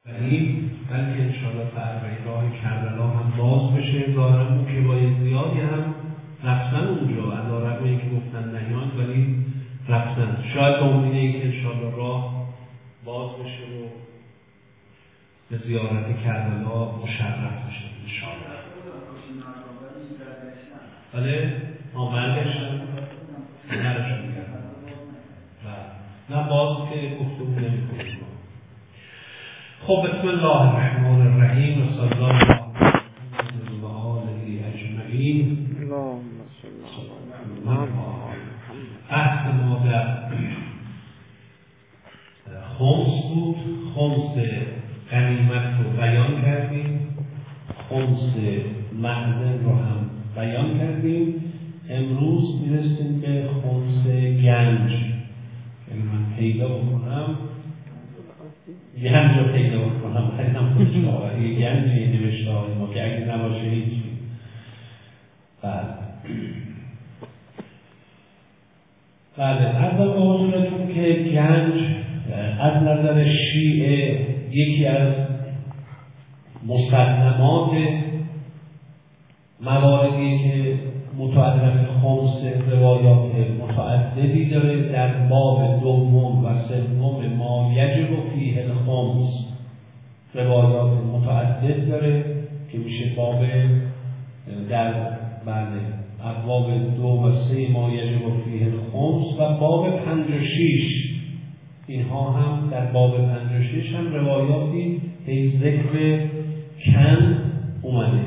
بلکه انشاءالله فرقی راه کربلا هم باز بشه. ظاهرا اون که باید زیادی هم رفتن اونجا، علیرغم اینکه گفتن نهیان ولی رفتن. شاید به امیده که انشاءالله راه باز بشه و به زیارت کربلا مشرف بشه انشاءالله. بله برگشتن نرشون کردن نه باز که گفتمون نمی کنیم. خب بسم الله الرحمن الرحیم و صلی الله علیه و آله اجمعین. بحث ما در خمس بود. خمس غنیمت رو بیان کردیم، خمس معدن رو هم بیان کردیم. امروز میرسیم به خمس گنج. یعنی من پیدا بکنم گنج رو پیدا بکنم خیلی هم خوشتاوری یه گنجی نوشته های ما که اگه نباشه هیچی. بله اول با حضورتون که گنج از نظر شیعه یکی از مسلمات مواردی که متعلق خمس روایات متعددی داره. در باب دوم و سوم ما یجب فیه الخمس روایات متعدد داره که میشه باب در ابواب 2 و 3 ما یجب فیه الخمس و باب 5 و 6. اینها هم در باب 5 و 6 هم روایاتی ذکر کن اومده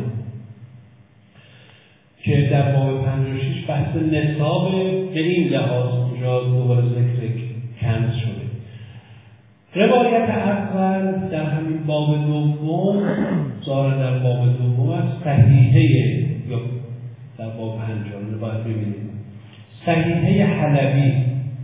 که در باب 5 و 6 بحث نصاب به این لحاظ اونجا دوباره ذکر کن شده. روایت اول در همین باب دوم ظاهر در باب دوم است، صحیحه یا در باب 5 رو باید ببینید. صحیحه حلبی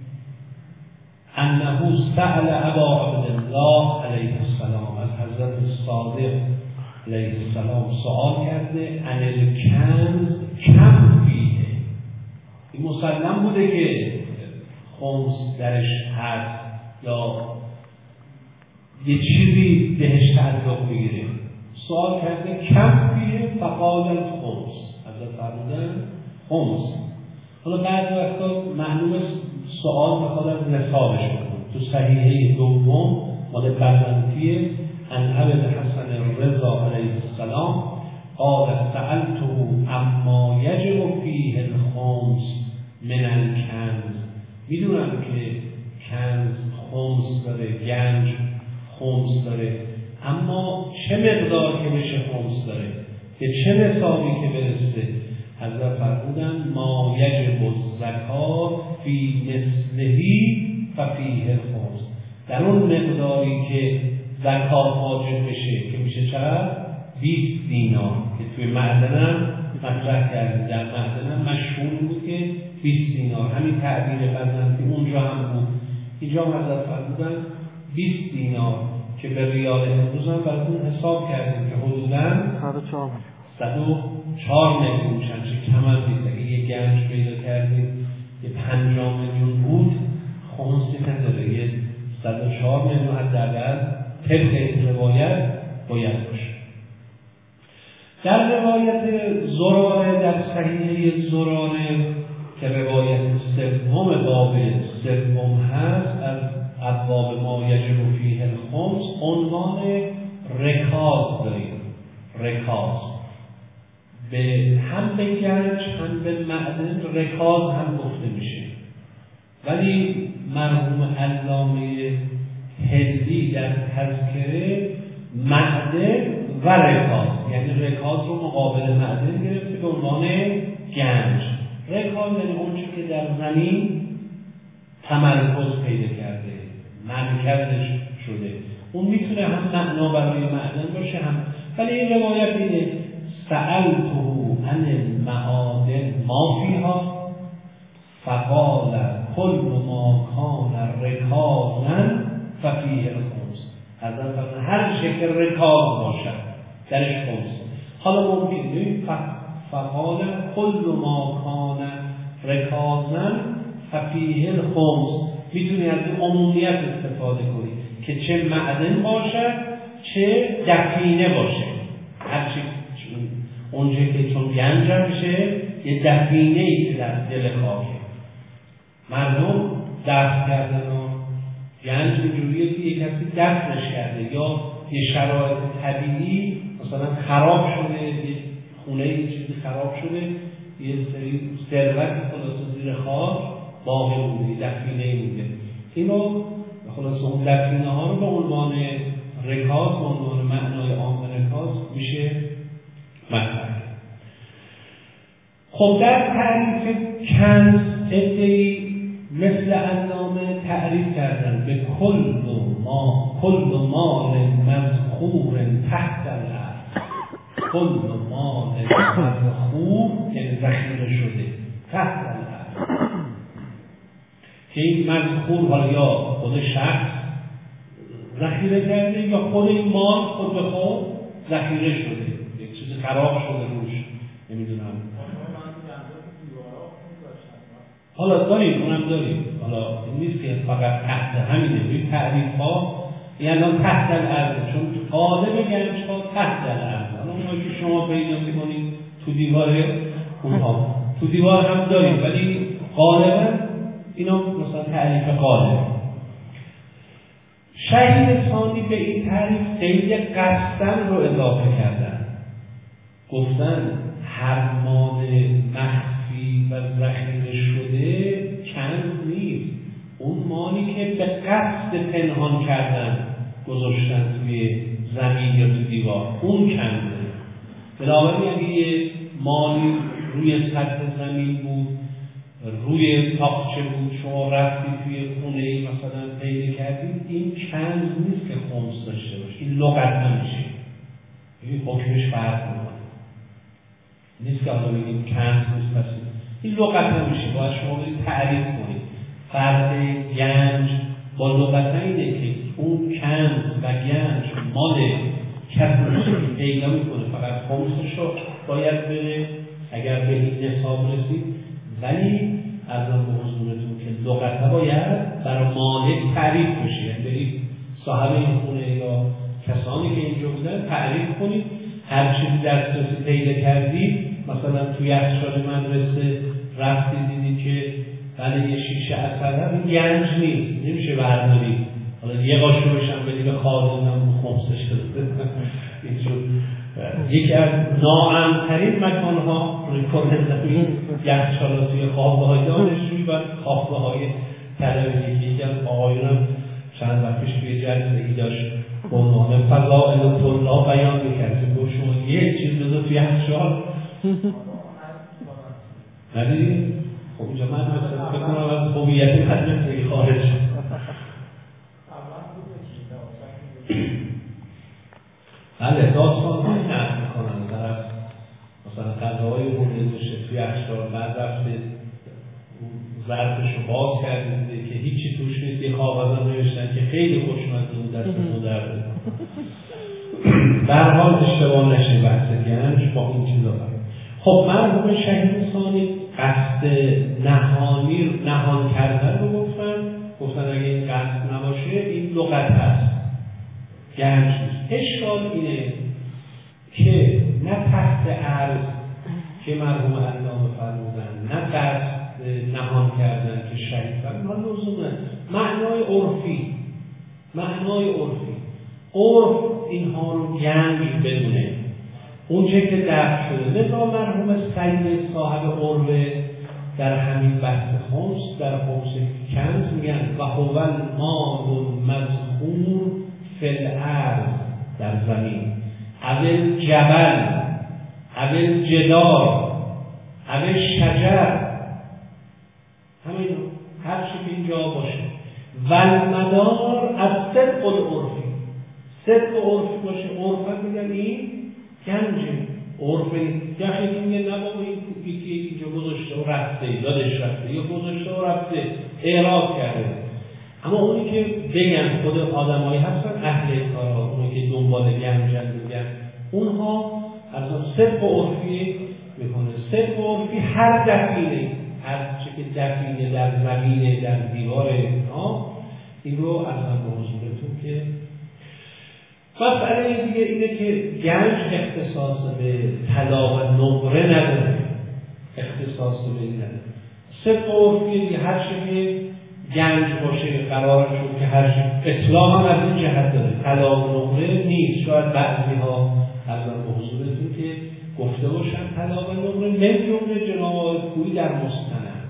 انه سأل ابا عبدالله علیه السلام، از حضرت صادق علیه السلام سوال کرده عن الکنز کم فیه. این مسلم بوده که خمس درش هست یا یه چیزی بهش تعلق میگیره. سوال کرده کم فیه فقال الخمس، حضرت فرمودن خمس. حالا بعد وقتا معلوم سوال بخواد از نصابش کنم. تو صحیحه دوم مال بزنطیه عن ابی الحسن رضا علیه السلام قال سألته اما یجب فیه الخمس من الکنز. میدونم که کنز خمس داره، گنج خمس داره، اما چه مقدار که بشه خمس داره، به چه نصابی که برسه. حضرت فرمودن ما یجب الزکات فی مثلهی ففیه الخمس. در اون مقداری که زکات واجب بشه که میشه چقدر؟ 20 دینار که توی معدنم مطرح کردیم. در معدنم مشهور بود که 20 دینار، همین تعبیر بزنطی اونجا هم بود. اینجا حضرت فرمودن 20 دینار که به ریال امروز هم براتون حساب کردیم که حدوداً 104 میلیون چه کم از نیست. اگه یه گنج پیدا کردیم یه 50 میلیون بود خمسی نداره، یه 104 میلیون حداقل طبق این روایت باید باشه. در روایت زراره در صحیحه زراره که روایت سوم باب سوم هست از ابواب ما یجب فیه الخمس عنوان رکاز داریم. رکاز به هم به گنج هم به معدن رکاز هم گفته میشه، ولی مرحوم علامه هندی در تذکره معدن و رکاز، یعنی رکاز رو مقابل معدن گرفته به عنوان گنج. رکاز یعنی اون چیزی که در زمین تمرکز پیدا کرده، مرکزش شده. اون میتونه هم معنا برای معدن باشه هم، ولی این روایت اینه سألته عن المعادن ما فیها فقال کل ما کان رکازا ففیه الخمس. حضرت هر شکل رکاز باشد درش خمس. حالا ممکنه فقال کل ما کان رکازا ففیه الخمس، میتونی از این عمومیت استفاده کنی که چه معدن باشد چه دفینه باشه. هرچی اونجا که چون گنج میشه یه دفینه ای که در دل خاکه. مردم دفن کردن و گنج اینجوریه که یک کسی دفنش کرده یا یه شرایط طبیعی مثلا خراب شده، یه خونه یه چیزی خراب شده، یه سری ثروت خلاص زیر خاک باقی مونده، دفینه مونده. اینو خلاص اون دفینه ها رو به عنوان رکاز، به عنوان معنای عام رکاز میشه مطرح. خب در تعریف کنز ادعی مثل علامه تعریف کردن به کل مال مذخور تحت الارض. کل مال مذخور که ذخیره شده تحت الارض، که این مذخور حالا یا خود شخص ذخیره کرده یا خود این مال خود به خود ذخیره شده، یک چیز خراب شده روش، نمیدونم. حالا داریم، اونم داریم. حالا این نیست که فقط تحت همینه. این تعریف ها یعنی تحت الارض، چون قالب گنج ها تحت الارض. حالا اونایی که شما پیدا می‌کنید تو دیوار، اونها تو دیوار هم داریم، ولی غالبا اینا مثلا تعریف غالب. شهید ثانی به این تعریف قید قصدن رو اضافه کردن. گفتن هر مال مخفی و ذخیره شده کنز نیست، اون مالی که به قصد پنهان کردن گذاشتن توی زمین یا تو دیوار، اون کنزه. بنابراین اگه یه مالی روی سطح زمین بود، روی تاقچه بود، شما رفتی توی خونه مثلا پیدا کردید، این کنز نیست که خمس داشته باشه، این لغت نمیشه، این حکمش فرق میکنه. نیست که حالا بگیم کنز نیست، پس این لغت نمیشه، باید شما برید تعریف کنید. فرق گنج با لغت اینه که اون کنز و گنج مال کسی که پیدا میکنه فقط خمسش رو باید بره اگر به این نصاب رسید، ولی ارزم به حضورتون که لغت باید برای مالک تعریف بشه. یعنی برید صاحب این خونه یا کسانی که اینجا بودن تعریف کنید، هر چیزی دسترسی پیدا کردید، مثلا توی یخچال مدرسه رفتی دیدی که بله یه شیشه اصلا این گنج نیست، نمیشه برداری، حالا یه قاشو بشن بدی به خادم خمسش شده. این شد یکی از ناامن‌ترین مکان‌ها ریکورد زمین یخچالا توی خوابگاه‌های دانشجویی و خوابگاه‌های طلبه. یکی از آقایونم چند وقت پیش توی جلسه‌ای داشت به عنوان فضائل طلاب بیان می‌کرد که گفت شما یه چیز بذار توی یخچال ندیدی؟ خب اینجا من مثلا بکنم از هویت مدرسه خارج شد. بله داستان هایی نقل میکنن، طرف مثلا غذاهای مونده باشه توی یخچال، بعد رفته ظرفش رو باز کرده که هیچی توش نیست، یه کاغذ هم نوشتن که خیلی خوشمزه بود، دستتون درد. به هر حال اشتباه نشه بحث گنج با این چیزا. خب مرحوم شهید ثانی قصد نهان کردن رو گفتن اگه این قصد نباشه این لغت هست، گنج نیست. اشکال اینه که نه تحت عرض که مرحوم علامه فرمودن، نه قصد نهان کردن که شهید فرمودن، لزومه معنای عرفی عرف اینها رو گنج بدونه، اونچه که درک شده. لذا مرحوم سید صاحب عرفه در همین بحث خمس، در خمس کنز میگن و هو المال مذخور فی الارض، در زمین، اول جبل، اول جدار، اول شجر، همین هر چی که اینجا باشه. و المدار از صدق العرفی، صدق عرفی باشه. عرفا میگن این گنجه، عرفی یخی میگه نه بابا این کوپی که اینجا گذاشته و رفته، یادش رفته، یا گذاشته و رفته اعراض کرده. اما اونی که بگن خود آدمایی هستن اهل کارا، اونی که دنبال گنجن میگن، اونها از صدق عرفی میکنه. صدق عرفی هر دفینه، هر چه که دفینه در زمینه، در دیوار ها، این رو عرضم به حضورتون که مسئله دیگه اینه که گنج اختصاص به طلا و نقره نداره، اختصاص به این نداره. صدق عرفی هر چی که گنج باشه قرار شد که هر چی اطلاق هم از این جهت داره، طلا و نقره نیست. شاید بعضی ها عرضم به حضورتون که گفته باشن طلا و نقره، من جمله جناب آقای کویی در مستند،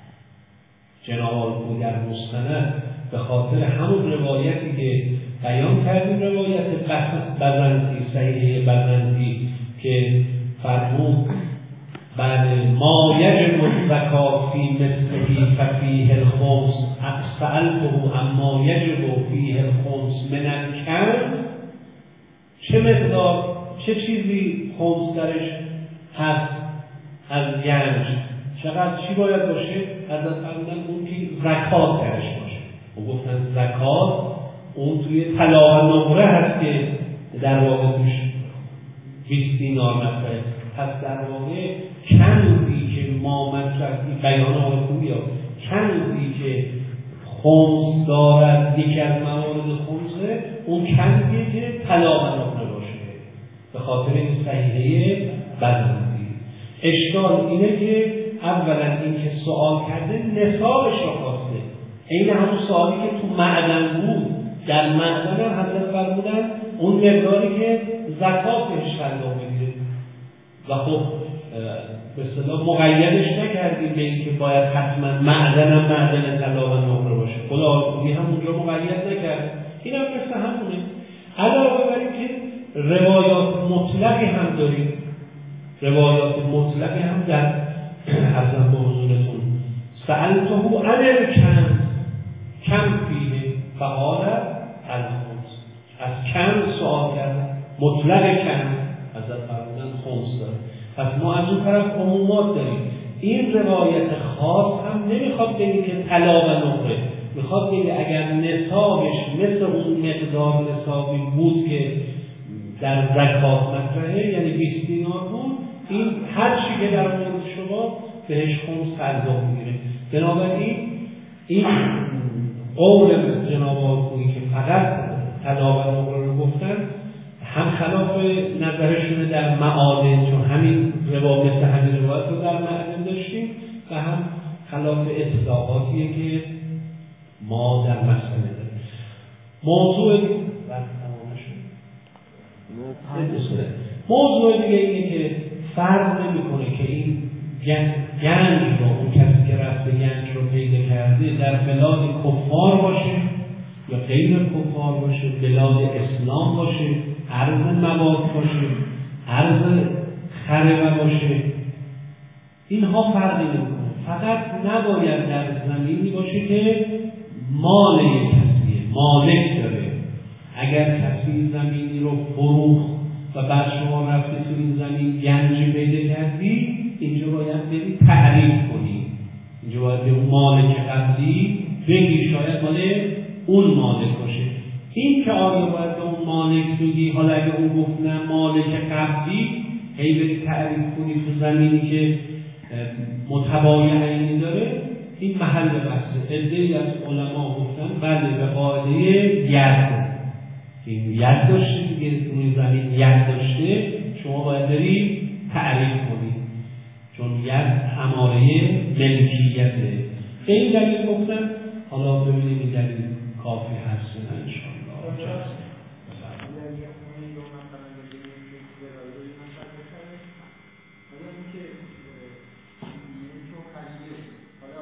جناب آقای کویی در مستند به خاطر همون روایتی که بیان کردیم، روایت بزنطی، صحیحه بزنطی که فرمود بعد ما یجب الزکات فی مثله ففیه الخمس سألته اما یجب فیه الخمس من الکن، چه مقدار چه چیزی خمس درش هست از گنج، چقدر چی باید باشه؟ حضرت فرمودن اون که زکات درش باشه. و گفتن زکات اون توی طلا و نقره هست که در واقع توش 20 دینار مطرحه. پس در واقع کنوزی که ما مطرحی بیان آقای خوبی ها، کنوزی که خمس دارد یکی از موارد خمسه، اون کنوزی که طلا و نقره باشه به خاطر این صحیحه بزنطی. اشکال اینه که اولا این که سوال کرده نصابش رو خواسته، این همون سوالی که تو معدن بود، در معدن هم حضرت فرمودن اون مقداری که زکات بهش تعلق میگیره و خب به اصطلاح مقیدش نکردیم به اینکه باید حتما معدن طلا و نقره باشه. خدا هم اونجا مقید نکرد. این هم مثل همونه. علاوه بر این که روایات مطلقی هم داریم، روایات مطلقی هم در عرضم به حضورتون سألته عن الکن کم فیه فقال الخمس، از کم سؤال کرد، مطلق کم حضرت فرمودن خمس داره. پس ما از اون طرف عمومات داریم. این روایت خاص هم نمیخواد بگه که طلا و نقره، میخواد بگه اگر نصابش مثل اون مقدار نصابی بود که در زکات مطرحه، یعنی 20 دینار بود، این هر چی که در مورد شما بهش خمس تعلق میگیره. بنابراین این قول جناب آقایی که فقط طلا و نقره رو گفتن هم خلاف نظرشونه در معادن، چون همین روایت رو در معادن داشتیم، و هم خلاف اطلاقاتیه که ما در مسئله داریم. موضوع دیگه اینه که فرض نمی‌کنه که این گنج رو اون کسی که رفته گنج رو پیدا کرده در بلاد کفار باشه یا غیر کفار باشه، بلاد اسلام باشه، عرض مواد باشه، عرض خربه باشه، اینها فرقی نمی‌کنه. فقط نباید در زمینی باشه که مال یک کسیه، مالک داره. اگر کسی زمینی رو فروخت و بعد شما رفته تو این زمین گنج پیدا کردی، اینجا باید بری تعریف کنی، اینجا باید به اون مالک قبلی بگی، شاید مال اون مالک باشه. این که آیا باید به اون مالک بگی، حالا اگه اون گفت نه مالک قبلی، هی بری تعریف کنی تو زمینی که متباینی داره، این محل بحثه. عده‌ای از علما گفتن بله به قاعده ید، این ید داشته دیگه، روی زمین ید داشته، شما باید بری تعریف کنی، چون ید اماره ملکیته. به این دلیل گفتن. حالا ببینیم این دلیل کافی هست نه انشاءالله.